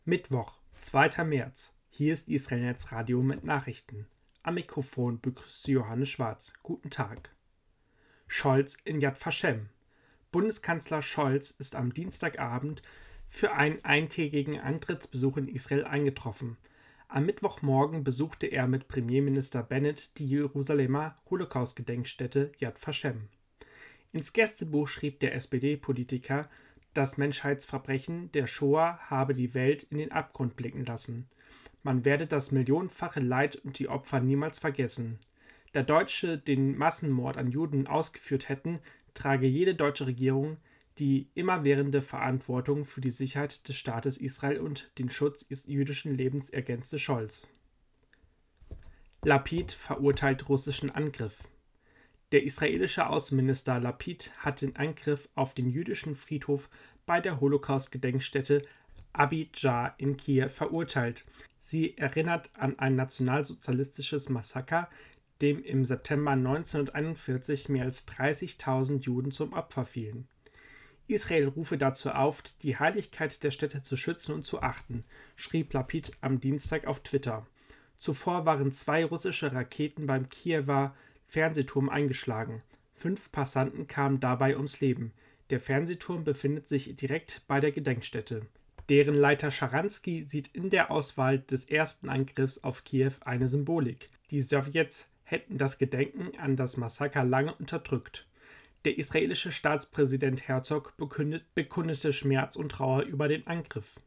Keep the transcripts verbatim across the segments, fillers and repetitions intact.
Mittwoch, zweiter März. Hier ist Israelnetz Radio mit Nachrichten. Am Mikrofon begrüßt Sie Johannes Schwarz. Guten Tag. Scholz in Yad Vashem. Bundeskanzler Scholz ist am Dienstagabend für einen eintägigen Antrittsbesuch in Israel eingetroffen. Am Mittwochmorgen besuchte er mit Premierminister Bennett die Jerusalemer Holocaust-Gedenkstätte Yad Vashem. Ins Gästebuch schrieb der S P D-Politiker, das Menschheitsverbrechen der Shoah habe die Welt in den Abgrund blicken lassen. Man werde das millionenfache Leid und die Opfer niemals vergessen. Da Deutsche den Massenmord an Juden ausgeführt hätten, trage jede deutsche Regierung die immerwährende Verantwortung für die Sicherheit des Staates Israel und den Schutz jüdischen Lebens, ergänzte Scholz. Lapid verurteilt russischen Angriff. Der israelische Außenminister Lapid hat den Angriff auf den jüdischen Friedhof bei der Holocaust-Gedenkstätte Abid-Jar in Kiew verurteilt. Sie erinnert an ein nationalsozialistisches Massaker, dem im September neunzehnhunderteinundvierzig mehr als dreißigtausend Juden zum Opfer fielen. Israel rufe dazu auf, die Heiligkeit der Stätte zu schützen und zu achten, schrieb Lapid am Dienstag auf Twitter. Zuvor waren zwei russische Raketen beim Kiewer Fernsehturm eingeschlagen. Fünf Passanten kamen dabei ums Leben. Der Fernsehturm befindet sich direkt bei der Gedenkstätte. Deren Leiter Scharansky sieht in der Auswahl des ersten Angriffs auf Kiew eine Symbolik. Die Sowjets hätten das Gedenken an das Massaker lange unterdrückt. Der israelische Staatspräsident Herzog bekündet, bekundete Schmerz und Trauer über den Angriff.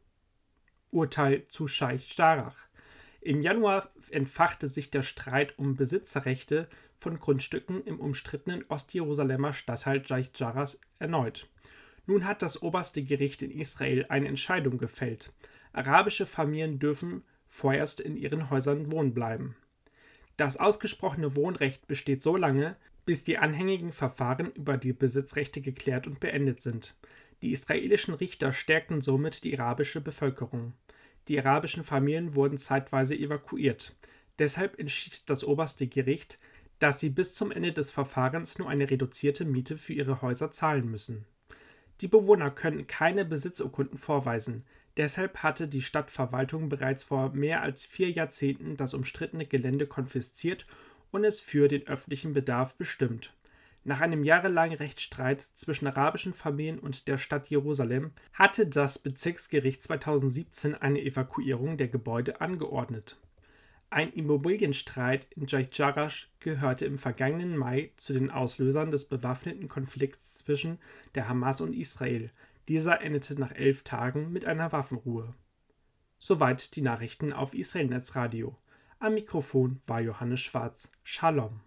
Urteil zu Scheich Jarrah. Im Januar entfachte sich der Streit um Besitzerrechte von Grundstücken im umstrittenen Ostjerusalemer Stadtteil Scheich Jarrah erneut. Nun hat das oberste Gericht in Israel eine Entscheidung gefällt. Arabische Familien dürfen vorerst in ihren Häusern wohnen bleiben. Das ausgesprochene Wohnrecht besteht so lange, bis die anhängigen Verfahren über die Besitzrechte geklärt und beendet sind. Die israelischen Richter stärkten somit die arabische Bevölkerung. Die arabischen Familien wurden zeitweise evakuiert. Deshalb entschied das oberste Gericht, dass sie bis zum Ende des Verfahrens nur eine reduzierte Miete für ihre Häuser zahlen müssen. Die Bewohner können keine Besitzurkunden vorweisen. Deshalb hatte die Stadtverwaltung bereits vor mehr als vier Jahrzehnten das umstrittene Gelände konfisziert und es für den öffentlichen Bedarf bestimmt. Nach einem jahrelangen Rechtsstreit zwischen arabischen Familien und der Stadt Jerusalem hatte das Bezirksgericht zweitausendsiebzehn eine Evakuierung der Gebäude angeordnet. Ein Immobilienstreit in Scheich Jarrah gehörte im vergangenen Mai zu den Auslösern des bewaffneten Konflikts zwischen der Hamas und Israel. Dieser endete nach elf Tagen mit einer Waffenruhe. Soweit die Nachrichten auf Israelnetz Radio. Am Mikrofon war Johannes Schwarz. Shalom.